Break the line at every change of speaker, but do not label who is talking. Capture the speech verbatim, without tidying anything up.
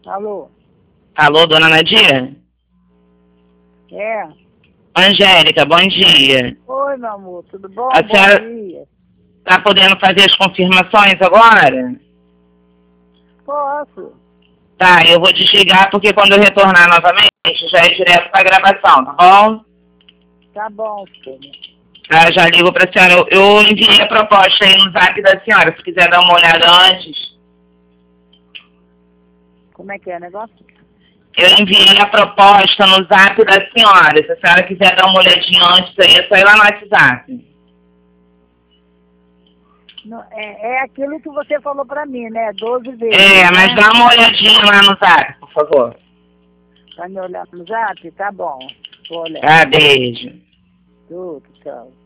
Alô?
Alô, dona Nadia?
É?
Angélica, bom dia.
Oi, meu amor, tudo bom?
A
Bom
senhora
dia.
está podendo fazer as confirmações agora?
Posso?
Tá, eu vou desligar porque quando eu retornar novamente já é direto para a gravação, tá bom?
Tá bom, filho.
Tá, já ligo para a senhora. Eu, eu enviei a proposta aí no zap da senhora, se quiser dar uma olhada antes.
Como é que é o negócio?
Eu enviei a proposta no zap da senhora. Se a senhora quiser dar uma olhadinha antes aí, é só ir lá no WhatsApp.
Não, é, é aquilo que você falou pra mim, né? Doze vezes,
É, mas
né?
dá uma olhadinha lá no zap, por favor.
Tá me olhando no zap? Tá bom. Vou olhar.
Tá, beijo.
Tudo, tchau.